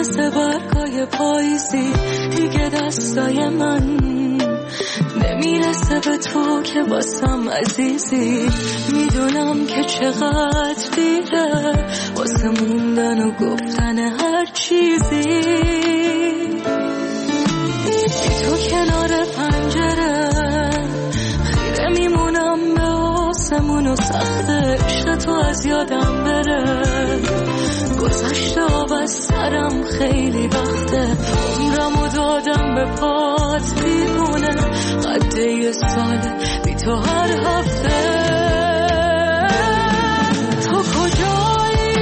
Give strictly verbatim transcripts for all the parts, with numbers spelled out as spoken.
مثل برگای پاییزی دیگه دستای من نمیرسه به تو که واسم عزیزی. میدونم که چقدر دیره واسه موندن و گفتن هر چیزی. بی تو کنار پنجره خیره میمونم به آسمون و سخت عشق تو از یادم بره. گذشته آب از سرم خیلی وقته عمرم و دادم به پات بیمونه. قده یه ساله بی تو هر هفته. تو کجایی؟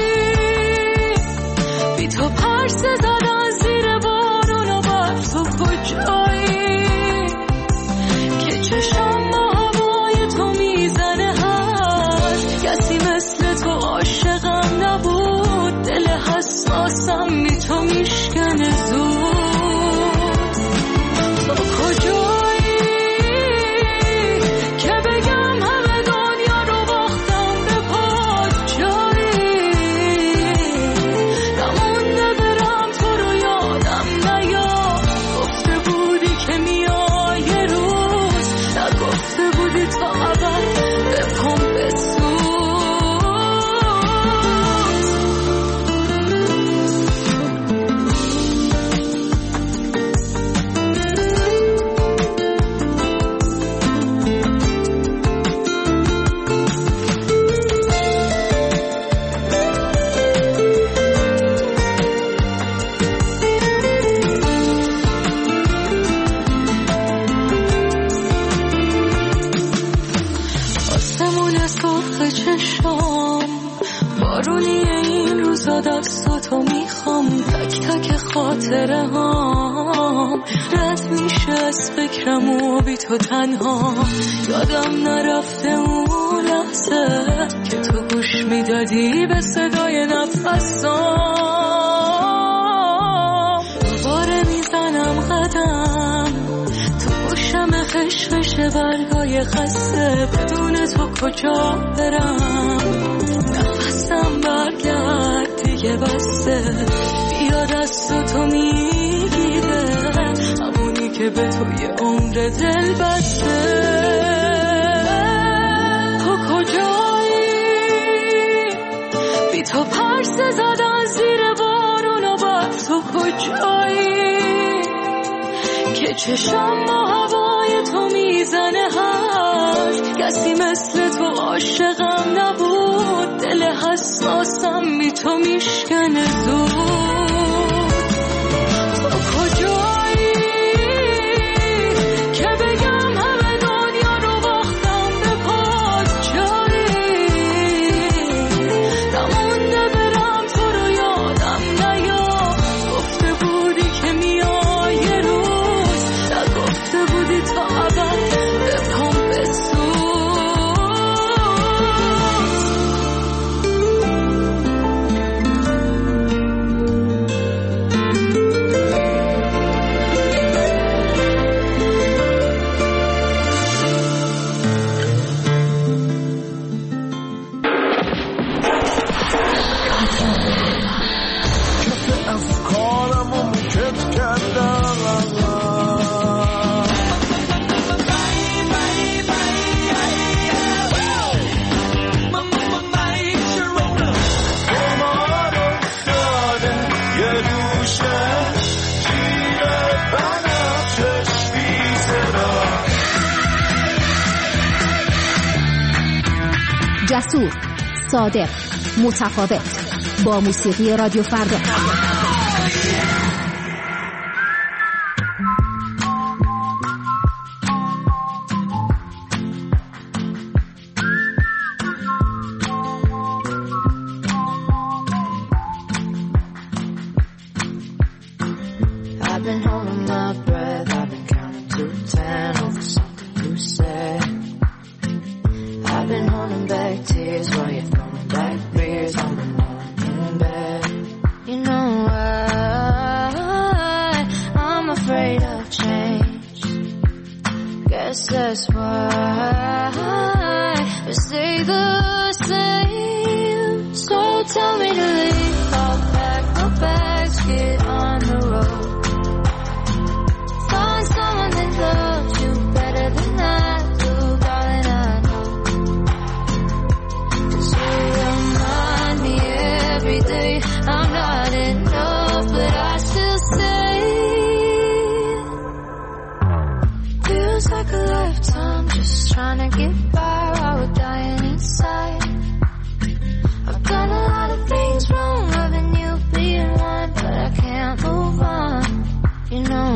بی تو پرسه زدن زیر بارون و بر. تو کجایی که چشم با هوای تو میزنه؟ هر کسی مثل تو عاشقم نبود. دل حساسم بی تو میشکنه زود. تو کجایی که بگم همه دنیا رو باختم به پات؟ جایی نمونده برم تو رو یادم نیاد. گفته بودی که میای یه روز، نگفته بودی تا ابد بپام بسوز. آسمون سرخ چشام بارونی این روزا دستاتو میخوام. تک تک خاطره هام رد میشه از فکرم و بی تو تنها. یادم نرفته اون لحظه که تو گوش میدادی به صدای نفسام. دوباره میزنم قدم تو گوشم خشخش برگای خسته. بدون تو کجا برم؟ نفسم برگرد دیگه بسته. بیا دست تو میگیره همونی که به توی عمر دل بسته. تو کجایی؟ بی تو پرسه زدن زیر بارون و بر. تو کجایی که چشم با هوای تو میزنه؟ هر کسی مثل تو عاشقم نبود. دل حساسم بی تو میشکنه زود. تو کجایی که بگم همه دنیا رو باختم به پات؟ جایی نمونده برم تو رو یادم نیاد. گفته بودی که میای یه روز، نگفته بودی تا ابد بپام بسوز. جسور، صادق، متفاوت، با موسیقی رادیو فردا. I've been holding my breath, I've been counting to ten over something you said. I've been holding back tears while you're throwing back beers on the morning bed. You know why I'm afraid of change. Guess that's why we stay the same. So tell me to leave, I'll pack my bags, get on trying to get by while we're dying inside. I've done a lot of things wrong, loving you being one, but I can't move on. You know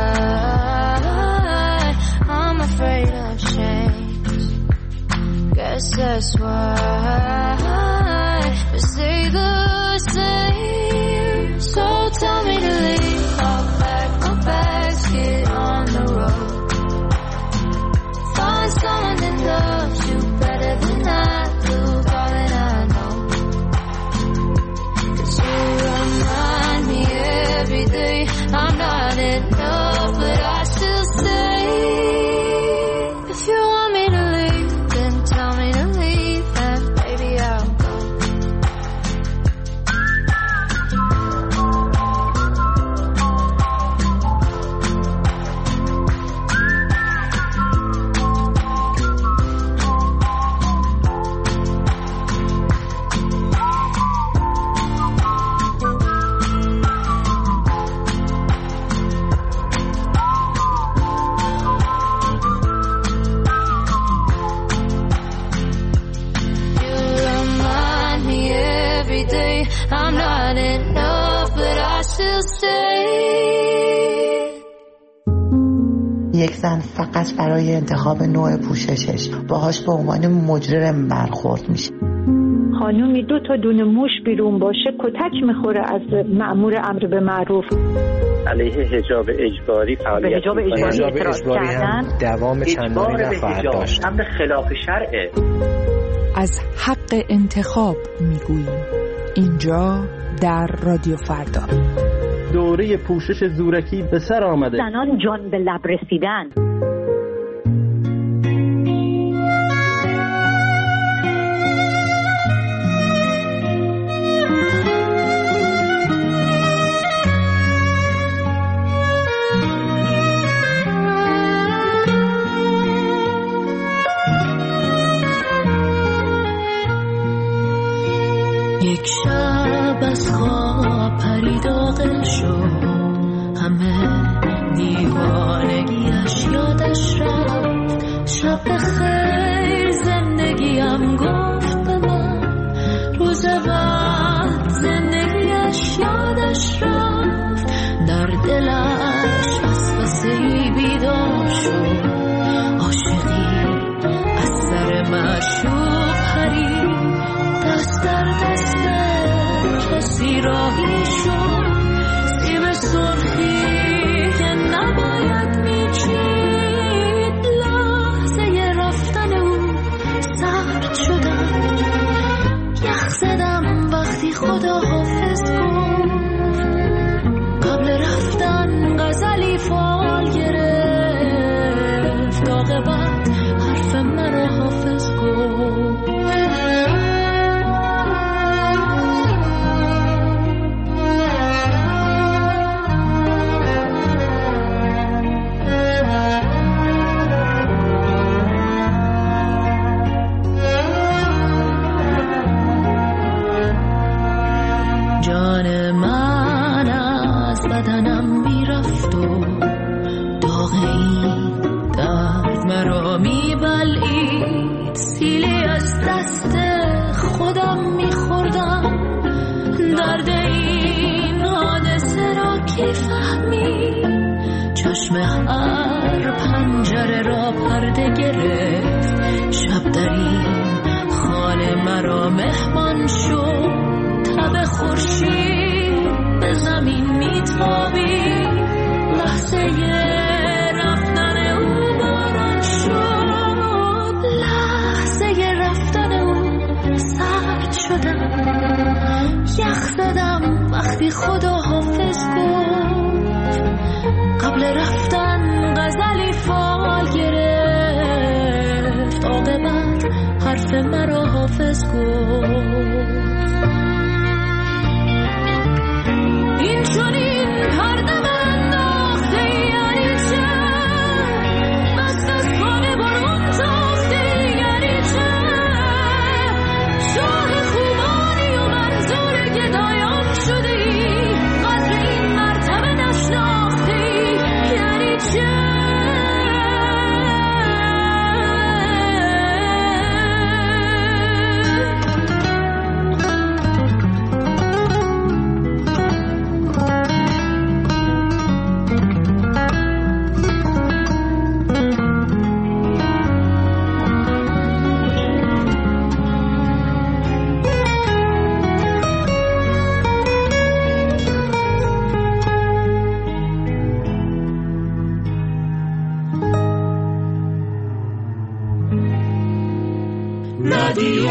why? I'm afraid of change. Guess that's why we stay the same. So tell me to leave, I'll pack my bags, get on the road. Find someone that loves you better than I do, darling, I know. 'Cause you remind me every day I'm not enough, but I still stay. If you want me to leave, then tell me to leave, and baby I'll go. I'm not enough, but I still stay. یک زن فقط برای انتخاب نوع پوششش باهاش به عنوان مجرم برخورد میشه. خانومی دو تا دونه موش بیرون باشه کتک میخوره از مأمور امر به معروف. علیه حجاب اجباری فعالیت حجاب اجباری اعتراض کردن، دوام چندانی نفر داشت. امر خلاف شرعه. از حق انتخاب میگوییم اینجا در رادیو فردا. دوره پوشش زورکی به سر آمده. زنان جان به لب رسیدن. یک شب از خواب پرید عاقل شد، همه دیوانگیش یادش رفت. شب بخیر زندگیم گفت به من، روز بعد زندگیش یادش رفت. در دلش وسوسه‌ای بیدار شد، عاشقی از سر معشوق پرید. دست در دست کسی راهی شد، سیب سرخی که نباید میچید. لحظه رفتن او سرد شدم، یخ زدم وقتی خدا حافظ گفت. قبل رفتن غزلی فال گرفت، عاقبت حرف مرا حافظ گفت. جان من از بدنم میرفت و داغ این درد مرا میبلید. سیلی از دست خودم میخوردم، درد این حادثه را کی فهمید. چشم هر پنجره را پرده گرفت، شب در این خانه مرا مهمان شد. تب خورشید به زمین میتابید، لحظه رفتن او باران شد. لحظه رفتن او سرد شدم، یخ زدم وقتی خدا حافظ گفت. قبل رفتن غزلی فال گرفت، عاقبت حرف مرا حافظ گفت. این چنین هر دم انداخته یعنی چه، بست از خانه برون تاخته یعنی چه. شاه خوبانی و منظور گدایان شدی، قدر این مرتبه نشناختی یعنی چه.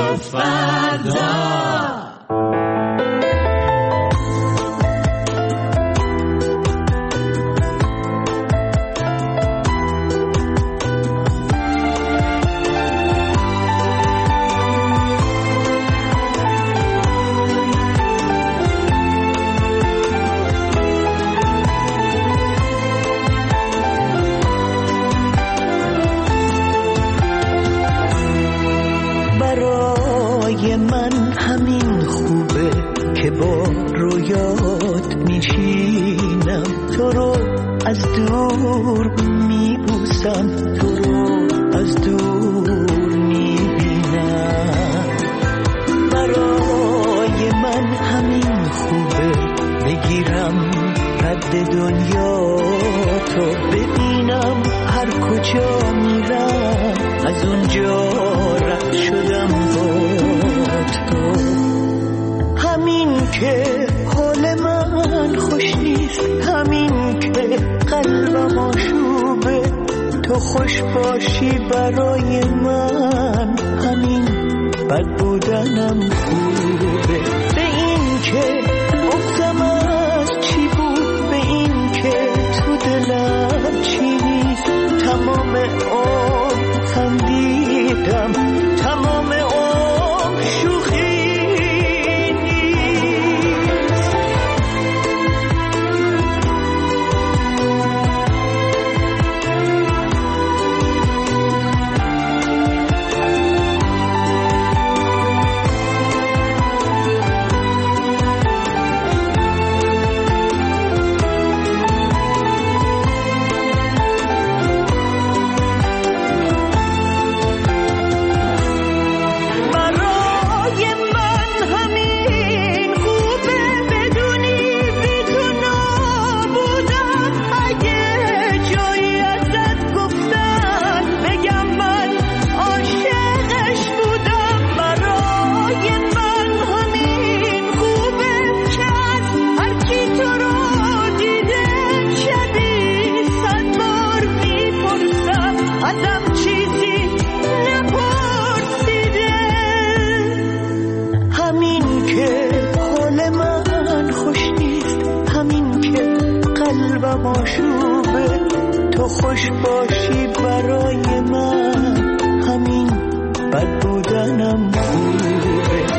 فردا. خوش باشی برای من، همین بد بودنم خوبه. به این که گفتم از چی بود، به این که تو دلم چی نیست، تمام عمر خندیدم، تمام عمر شوخی خوش باشی برای من، همین بد بودنم خوبه.